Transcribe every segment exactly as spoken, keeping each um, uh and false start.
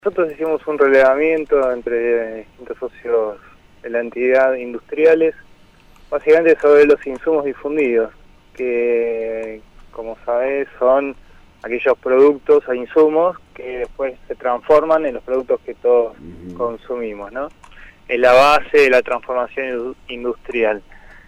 Nosotros hicimos un relevamiento entre distintos socios de la entidad industriales, básicamente sobre los insumos difundidos, que como sabés son aquellos productos e insumos que después se transforman en los productos que todos uh-huh. consumimos, ¿no? Es la base de la transformación industrial.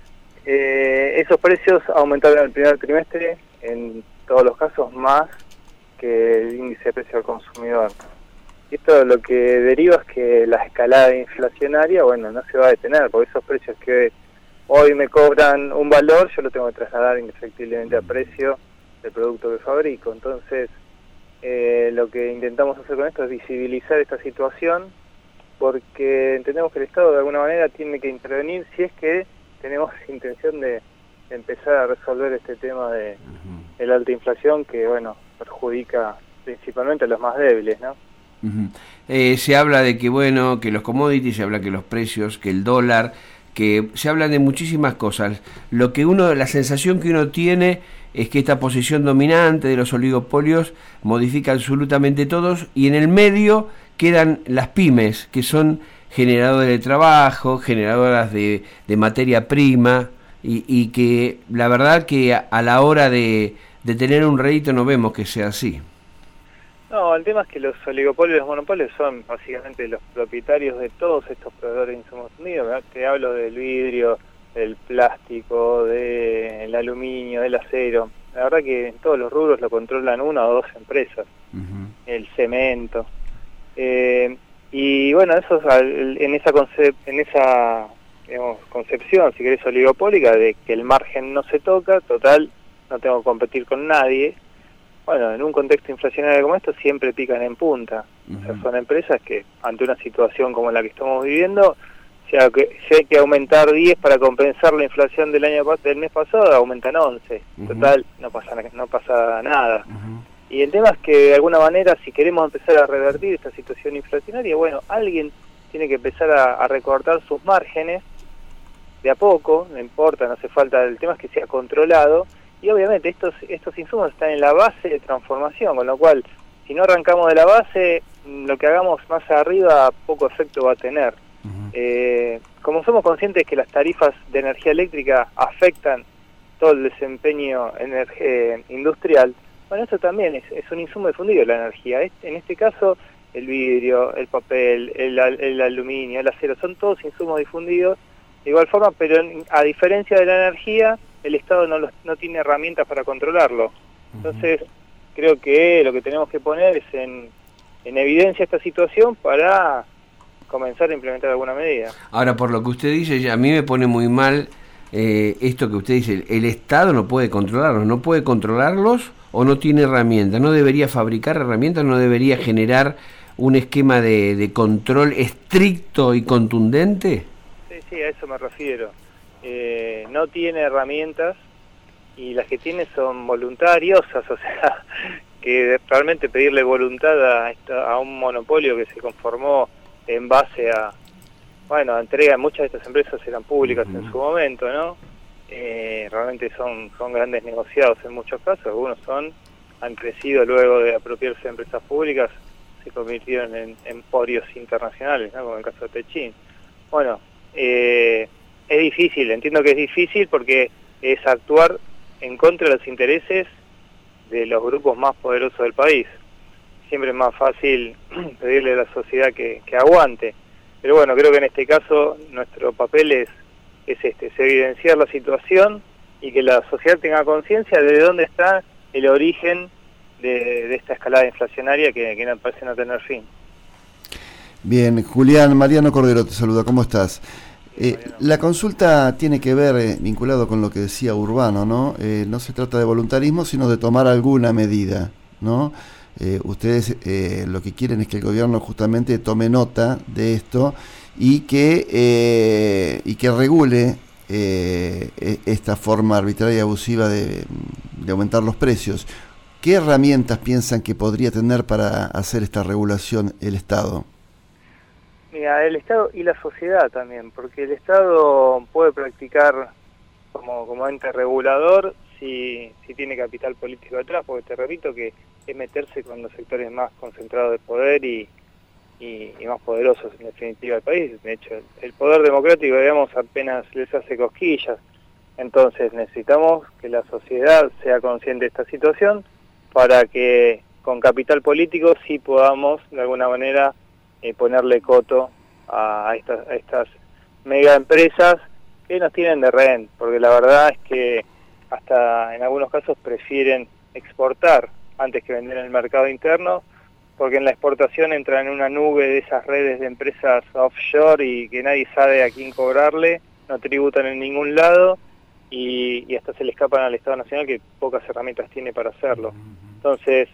Eh, esos precios aumentaron en el primer trimestre, en todos los casos, más que el índice de precio al consumidor. Y esto lo que deriva es que la escalada inflacionaria, bueno, no se va a detener, porque esos precios que hoy me cobran un valor, yo lo tengo que trasladar indefectiblemente a precio del producto que fabrico. Entonces, eh, lo que intentamos hacer con esto es visibilizar esta situación, porque entendemos que el Estado de alguna manera tiene que intervenir si es que tenemos intención de empezar a resolver este tema de, de la alta inflación que, bueno, perjudica principalmente a los más débiles, ¿no? Uh-huh. Eh, se habla de que, bueno, que los commodities, se habla que los precios, que el dólar, que se habla de muchísimas cosas. Lo que uno, la sensación que uno tiene es que esta posición dominante de los oligopolios modifica absolutamente todos, y en el medio quedan las pymes, que son generadoras de trabajo, generadoras de, de materia prima, y, y que la verdad que a, a la hora de, de tener un rédito no vemos que sea así. No, el tema es que los oligopolios y los monopolios son básicamente los propietarios de todos estos proveedores de insumos unidos, ¿verdad? Te hablo del vidrio, del plástico, del aluminio, del acero. La verdad que en todos los rubros lo controlan una o dos empresas. Uh-huh. El cemento. Eh, y bueno, eso en esa concep en esa digamos, concepción, si querés, oligopólica, de que el margen no se toca, total, no tengo que competir con nadie. Bueno, en un contexto inflacionario como esto siempre pican en punta. Uh-huh. O sea, son empresas que ante una situación como la que estamos viviendo, si hay que, si hay que aumentar diez para compensar la inflación del año del mes pasado, aumentan once. Uh-huh. Total, no pasa no pasa nada. Uh-huh. Y el tema es que de alguna manera, si queremos empezar a revertir esta situación inflacionaria, bueno, alguien tiene que empezar a, a recortar sus márgenes de a poco, no importa, no hace falta, el tema es que sea controlado. Y obviamente estos estos insumos están en la base de transformación, con lo cual, si no arrancamos de la base, lo que hagamos más arriba poco efecto va a tener. Uh-huh. Eh, como somos conscientes que las tarifas de energía eléctrica afectan todo el desempeño energ- industrial, bueno, eso también es, es un insumo difundido, la energía. En este caso, el vidrio, el papel, el, el aluminio, el acero, son todos insumos difundidos de igual forma, pero a diferencia de la energía, el Estado no, los, no tiene herramientas para controlarlo. Entonces, uh-huh. creo que lo que tenemos que poner es en, en evidencia esta situación para comenzar a implementar alguna medida. Ahora, por lo que usted dice, a mí me pone muy mal eh, esto que usted dice, el Estado no puede controlarlos, no puede controlarlos o no tiene herramientas, no debería fabricar herramientas, no debería generar un esquema de, de control estricto y contundente. Sí, sí, a eso me refiero. Eh, no tiene herramientas y las que tiene son voluntariosas, o sea, que realmente pedirle voluntad a, esta, a un monopolio que se conformó en base a, bueno, entrega, muchas de estas empresas eran públicas uh-huh. en su momento, ¿no? Eh, realmente son son grandes negociados en muchos casos, algunos son, han crecido luego de apropiarse de empresas públicas, se convirtieron en emporios internacionales, ¿no? Como el caso de Techin. Bueno, eh, es difícil, entiendo que es difícil porque es actuar en contra de los intereses de los grupos más poderosos del país. Siempre es más fácil pedirle a la sociedad que, que aguante. Pero bueno, creo que en este caso nuestro papel es, es este, es evidenciar la situación y que la sociedad tenga conciencia de dónde está el origen de, de esta escalada inflacionaria que, que no parece no tener fin. Bien, Julián, Mariano Cordero te saluda, ¿cómo estás? Eh, la consulta tiene que ver, eh, vinculado con lo que decía Urbano, ¿no? Eh, no se trata de voluntarismo, sino de tomar alguna medida, ¿no? Eh, ustedes eh, lo que quieren es que el gobierno justamente tome nota de esto y que eh, y que regule eh, esta forma arbitraria y abusiva de, de aumentar los precios. ¿Qué herramientas piensan que podría tener para hacer esta regulación el Estado? Mira, el Estado y la sociedad también, porque el Estado puede practicar como, como ente regulador si, si tiene capital político detrás, porque te repito que es meterse con los sectores más concentrados de poder y, y, y más poderosos en definitiva del país. De hecho, el, el poder democrático, digamos, apenas les hace cosquillas. Entonces necesitamos que la sociedad sea consciente de esta situación para que con capital político sí podamos de alguna manera eh, ponerle coto a, a, estas, a estas mega empresas que nos tienen de rehén, porque la verdad es que hasta en algunos casos prefieren exportar antes que vender en el mercado interno, porque en la exportación entran en una nube de esas redes de empresas offshore y que nadie sabe a quién cobrarle, no tributan en ningún lado y, y hasta se le escapan al Estado Nacional, que pocas herramientas tiene para hacerlo. Entonces,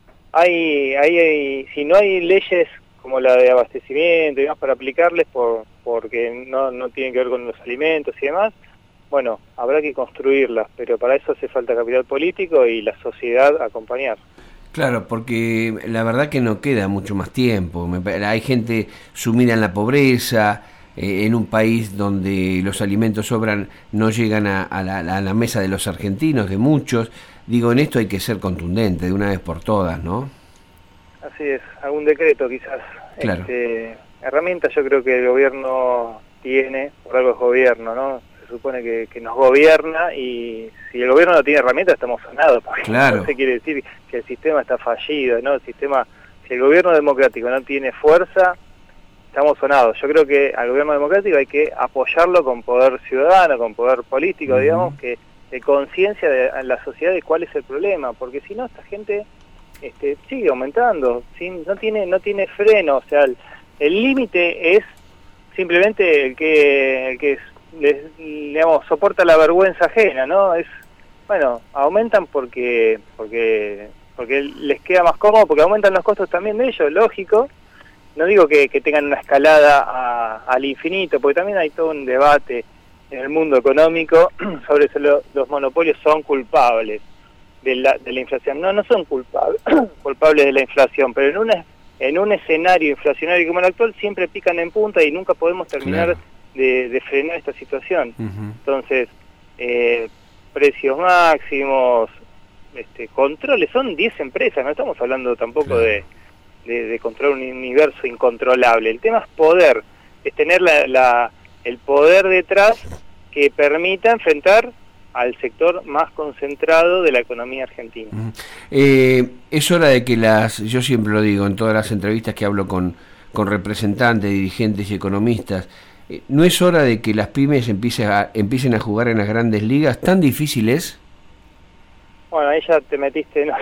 hay, hay, hay si no hay leyes como la de abastecimiento y demás para aplicarles por, porque no, no tienen que ver con los alimentos y demás, bueno, habrá que construirlas, pero para eso hace falta capital político y la sociedad acompañar. Claro, porque la verdad que no queda mucho más tiempo. Hay gente sumida en la pobreza, eh, en un país donde los alimentos sobran, no llegan a, a, la, a la mesa de los argentinos, de muchos. Digo, en esto hay que ser contundente de una vez por todas, ¿no? Así es, algún decreto quizás. Claro. Este, herramientas yo creo que el gobierno tiene, por algo es gobierno, ¿no? Se supone que, que nos gobierna y si el gobierno no tiene herramientas estamos sonados, porque claro. No se quiere decir que el sistema está fallido, ¿no? El sistema, si el gobierno democrático no tiene fuerza, estamos sonados. Yo creo que al gobierno democrático hay que apoyarlo con poder ciudadano, con poder político, uh-huh. digamos, que de conciencia de la sociedad de cuál es el problema, porque si no esta gente este, sigue aumentando, sin, no tiene no tiene freno, o sea, el límite es simplemente el que el que es, les, digamos, soporta la vergüenza ajena, ¿no? Es, bueno, aumentan porque porque porque les queda más cómodo, porque aumentan los costos también de ellos, lógico. No digo que, que tengan una escalada a, al infinito, porque también hay todo un debate en el mundo económico sobre si lo, los monopolios son culpables de la, de la inflación. No, no son culpables culpables de la inflación, pero en una en un escenario inflacionario como el actual siempre pican en punta y nunca podemos terminar claro. de, de frenar esta situación. Uh-huh. Entonces, eh, precios máximos, este, controles, son diez empresas, no estamos hablando tampoco claro. de, de, de controlar un universo incontrolable. El tema es poder, es tener la, la, el poder detrás que permita enfrentar al sector más concentrado de la economía argentina. Uh-huh. Eh, es hora de que las, yo siempre lo digo en todas las entrevistas que hablo con, con representantes, dirigentes y economistas, eh, ¿no es hora de que las pymes empiecen a, empiecen a jugar en las grandes ligas? ¿Tan difícil es? Bueno, ahí ya te metiste en,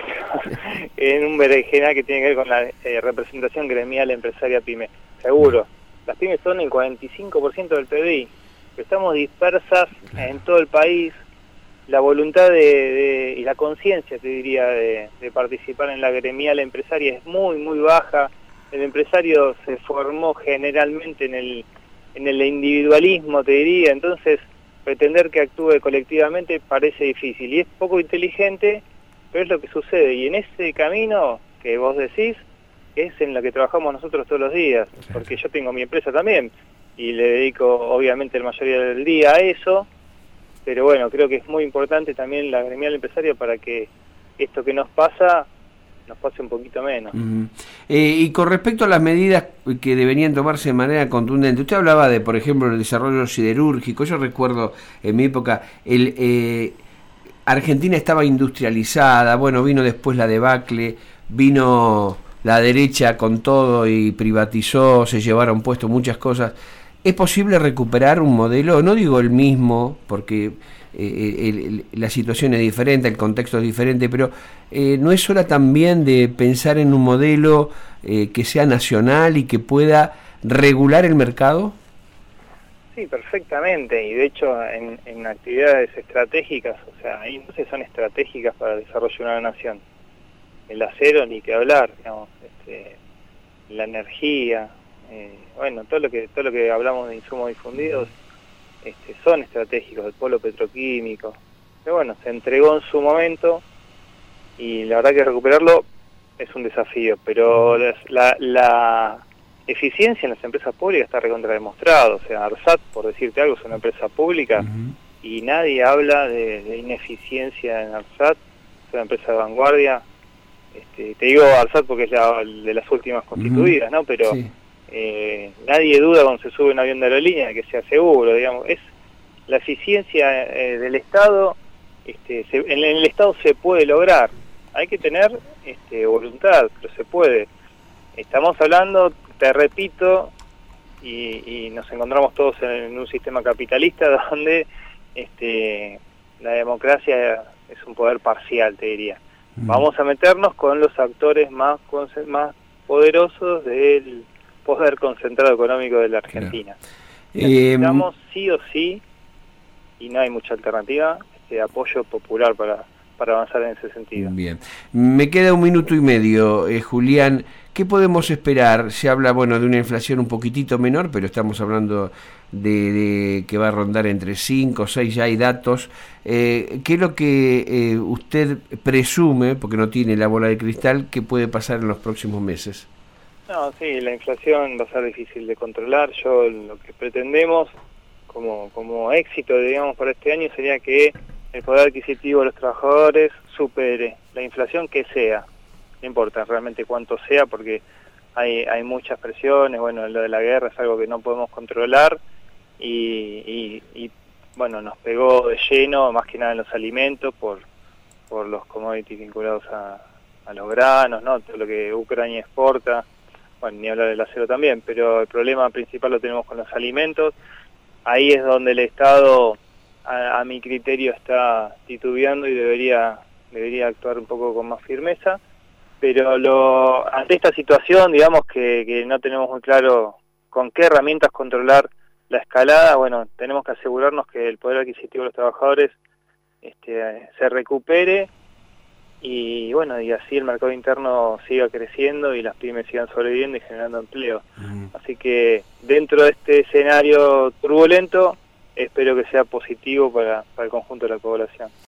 en un berenjenal que tiene que ver con la eh, representación gremial empresaria pyme. Seguro, uh-huh. las pymes son el cuarenta y cinco por ciento del P B I, estamos dispersas claro. en todo el país. La voluntad de, de y la conciencia, te diría, de, de participar en la gremial empresaria es muy, muy baja. El empresario se formó generalmente en el en el individualismo, te diría, entonces pretender que actúe colectivamente parece difícil y es poco inteligente, pero es lo que sucede. Y en ese camino que vos decís, es en lo que trabajamos nosotros todos los días, porque yo tengo mi empresa también y le dedico obviamente la mayoría del día a eso. Pero bueno, creo que es muy importante también la gremial empresaria para que esto que nos pasa, nos pase un poquito menos. Uh-huh. Eh, y con respecto a las medidas que deberían tomarse de manera contundente, usted hablaba de, por ejemplo, el desarrollo siderúrgico. Yo recuerdo en mi época, el eh, Argentina estaba industrializada, bueno, vino después la debacle, vino la derecha con todo y privatizó, se llevaron puesto muchas cosas. ¿Es posible recuperar un modelo? No digo el mismo, porque eh, el, el, la situación es diferente, el contexto es diferente, pero eh, ¿no es hora también de pensar en un modelo eh, que sea nacional y que pueda regular el mercado? Sí, perfectamente, y de hecho en, en actividades estratégicas, o sea, ahí entonces son estratégicas para el desarrollo de una nación. El acero, ni que hablar, digamos, este, la energía... Eh, bueno, todo lo que todo lo que hablamos de insumos difundidos este, son estratégicos, el polo petroquímico, pero bueno, se entregó en su momento y la verdad que recuperarlo es un desafío, pero la, la eficiencia en las empresas públicas está recontra demostrado. O sea, ARSAT, por decirte algo, es una empresa pública uh-huh. y nadie habla de, de ineficiencia en ARSAT, es una empresa de vanguardia. Este, te digo ARSAT porque es la de las últimas constituidas, uh-huh. ¿no? Pero sí. eh, nadie duda cuando se sube un avión de aerolínea que sea seguro, digamos. Es la eficiencia eh, del Estado, este, se, en, en el Estado se puede lograr, hay que tener este, voluntad, pero se puede. Estamos hablando, te repito, y, y nos encontramos todos en, en un sistema capitalista donde este, la democracia es un poder parcial, te diría. Mm. Vamos a meternos con los actores más, más poderosos del poder concentrado económico de la Argentina. Claro. Necesitamos eh, sí o sí, y no hay mucha alternativa, este apoyo popular para, para avanzar en ese sentido. Bien, me queda un minuto y medio, eh, Julián. ¿Qué podemos esperar? Se habla, bueno, de una inflación un poquitito menor, pero estamos hablando de, de que va a rondar entre cinco o seis, ya hay datos. Eh, ¿Qué es lo que eh, usted presume, porque no tiene la bola de cristal, que puede pasar en los próximos meses? No, sí, la inflación va a ser difícil de controlar. Yo lo que pretendemos como, como éxito, digamos, para este año sería que el poder adquisitivo de los trabajadores supere la inflación que sea. No importa realmente cuánto sea, porque hay, hay muchas presiones. Bueno, lo de la guerra es algo que no podemos controlar y, y, y bueno, nos pegó de lleno, más que nada en los alimentos, por, por los commodities vinculados a, a los granos, ¿no? Todo lo que Ucrania exporta, bueno, ni hablar del acero también, pero el problema principal lo tenemos con los alimentos. Ahí es donde el Estado, a, a mi criterio, está titubeando y debería, debería actuar un poco con más firmeza. Pero lo, ante esta situación, digamos que, que no tenemos muy claro con qué herramientas controlar la escalada, bueno, tenemos que asegurarnos que el poder adquisitivo de los trabajadores este, se recupere y bueno, y así el mercado interno siga creciendo y las pymes sigan sobreviviendo y generando empleo. Mm. Así que dentro de este escenario turbulento, espero que sea positivo para, para el conjunto de la población.